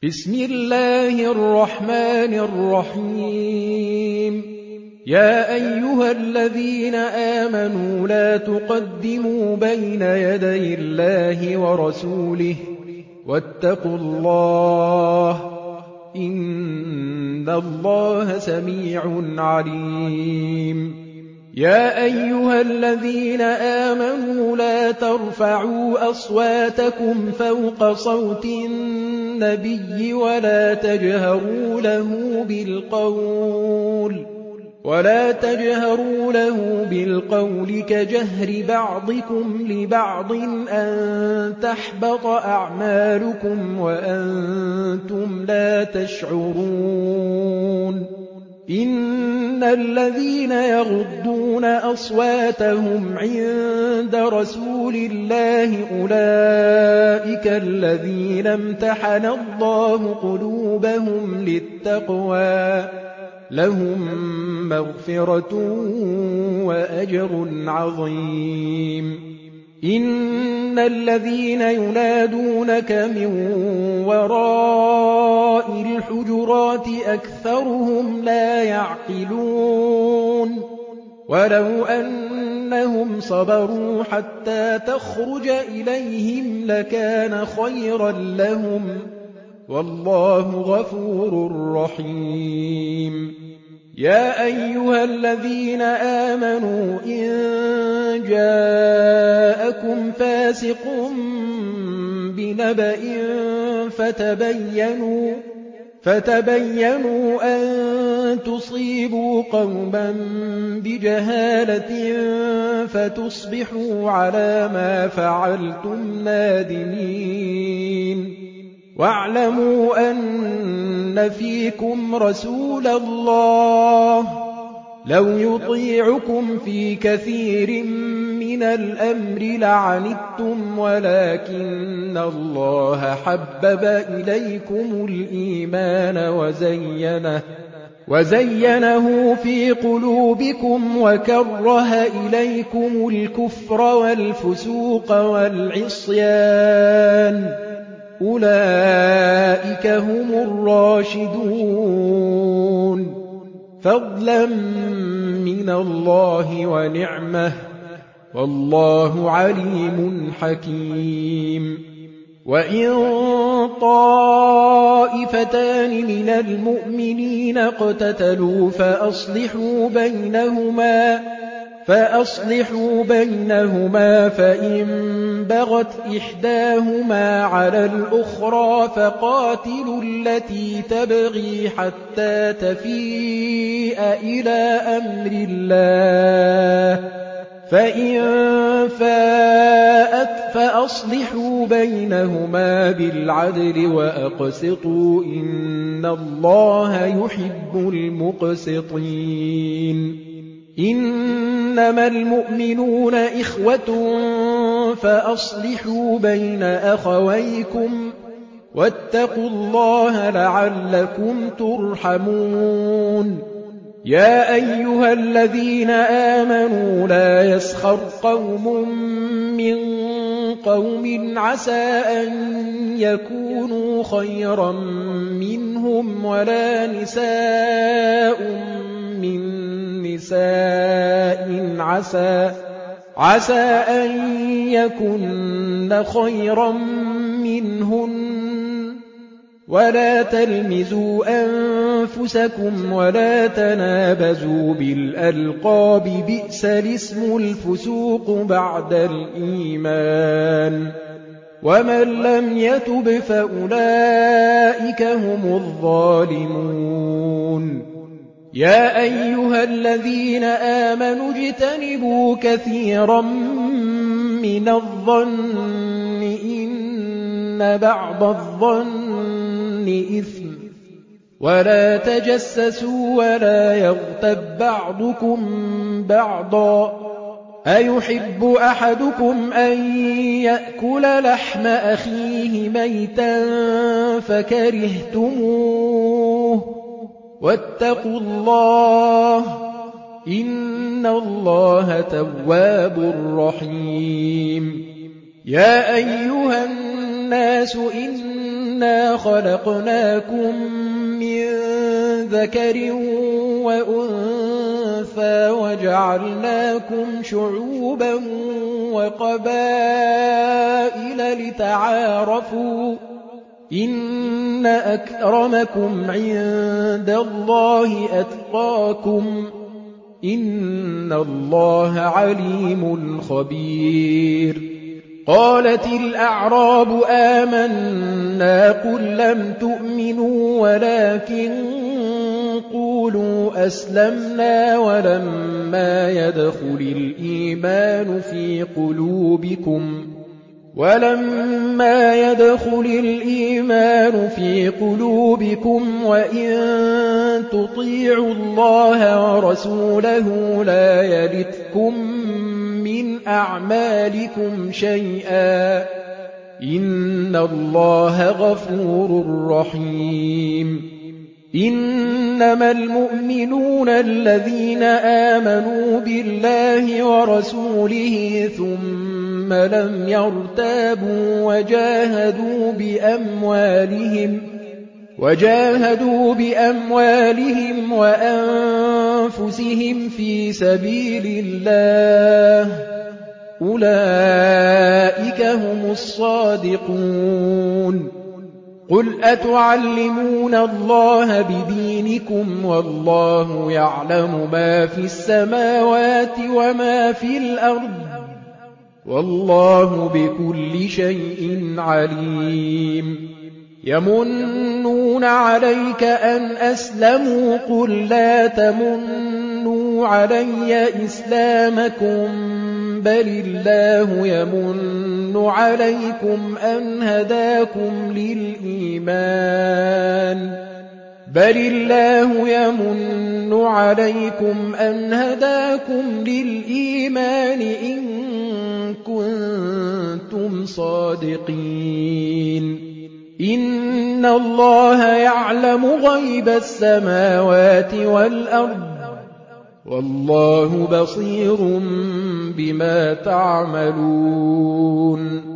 بسم الله الرحمن الرحيم يا أيها الذين آمنوا لا تقدموا بين يدي الله ورسوله واتقوا الله إن الله سميع عليم يا أيها الذين آمنوا لا ترفعوا أصواتكم فوق صوت النبي ولا تجهروا له بالقول كجهر بعضكم لبعض أن تحبط أعمالكم وأنتم لا تشعرون إن الذين يغضون أصواتهم عند رسول الله أولئك الذين امتحن الله قلوبهم للتقوى لهم مغفرة وأجر عظيم إن الذين ينادونك من وراء الحجرات أكثرهم لا يعقلون ولو أنهم صبروا حتى تخرج إليهم لكان خيرا لهم والله غفور رحيم يا أيها الذين آمنوا إن جاءكم فاسق بنبأ فتبينوا أن تصيبوا قوما بجهالة فتصبحوا على ما فعلتم نادمين واعلموا أن فيكم رسول الله لو يطيعكم في كثير من الأمر لعنتم ولكن الله حبب إليكم الإيمان وزينه في قلوبكم وكره إليكم الكفر والفسوق والعصيان أولئك هم الراشدون فضلا من الله ونعمة والله عليم حكيم وإن طائفتان من المؤمنين اقتتلوا فأصلحوا بينهما فإن بغت إحداهما على الأخرى فقاتلوا التي تبغي حتى تفيء إلى أمر الله فإن فاءت فأصلحوا بينهما بالعدل وأقسطوا إن الله يحب المقسطين إنما المؤمنون إخوة فأصلحوا بين أخويكم واتقوا الله لعلكم ترحمون يا أيها الذين آمنوا لا يسخر قوم من قوم عسى أن يكونوا خيرا منهم ولا نساء من نساء عسى أن يكن خيرا منهن ولا تلمزوا أنفسكم ولا تنابزوا بالألقاب بئس الاسم الفسوق بعد الإيمان ومن لم يتب فأولئك هم الظالمون يا أيها الذين آمنوا اجتنبوا كثيرا من الظن إن بعض الظن إثم ولا تجسسوا ولا يغتب بعضكم بعضا أيحب أحدكم أن يأكل لحم أخيه ميتا فكرهتموه واتقوا الله إن الله تواب رحيم يا أيها الناس إن إِنَّا خَلَقْنَاكُم مِّن ذَكَرٍ وَأُنثَىٰ وَجَعَلْنَاكُمْ شُعُوبًا وَقَبَائِلَ لِتَعَارَفُوا ۚ إِنَّ أَكْرَمَكُمْ عِندَ اللَّهِ أَتْقَاكُمْ ۚ إِنَّ اللَّهَ عَلِيمٌ خَبِيرٌ. قَالَتِ الْأَعْرَابُ آمَنَّا ۖ قُل لَّمْ تُؤْمِنُوا وَلَٰكِن قُولُوا أَسْلَمْنَا وَلَمَّا يَدْخُلِ الْإِيمَانُ فِي قُلُوبِكُمْ وَإِن تُطِيعُوا اللَّهَ وَرَسُولَهُ لَا يَلِتْكُم مِّنْ أَعْمَالِكُمْ شَيْئًا ۚ إِنَّ اللَّهَ غَفُورٌ رَّحِيمٌ. إِنَّمَا الْمُؤْمِنُونَ الَّذِينَ آمَنُوا بِاللَّهِ وَرَسُولِهِ ثُمَّ لَمْ يَرْتَابُوا وَجَاهَدُوا بِأَمْوَالِهِمْ وَأَنفُسِهِمْ فِي سَبِيلِ اللَّهِ ۚ أُولَٰئِكَ هُمُ الصَّادِقُونَ. قُلْ أَتُعَلِّمُونَ اللَّهَ بِدِينِكُمْ وَاللَّهُ يَعْلَمُ مَا فِي السَّمَاوَاتِ وَمَا فِي الْأَرْضِ ۚ وَاللَّهُ بِكُلِّ شَيْءٍ عَلِيمٌ. يَمُنُّونَ عَلَيْكَ أَنْ أَسْلَمُوا ۖ قُل لَّا تَمُنُّوا عَلَيَّ إِسْلَامَكُم ۖ بَلِ اللَّهُ يَمُنُّ عَلَيْكُمْ أَنْ هَدَاكُمْ لِلْإِيمَانِ إِن كُنتُمْ صَادِقِينَ. إِنَّ اللَّهَ يَعْلَمُ غَيْبَ السَّمَاوَاتِ وَالْأَرْضِ ۚ وَاللَّهُ بَصِيرٌ بِمَا تَعْمَلُونَ.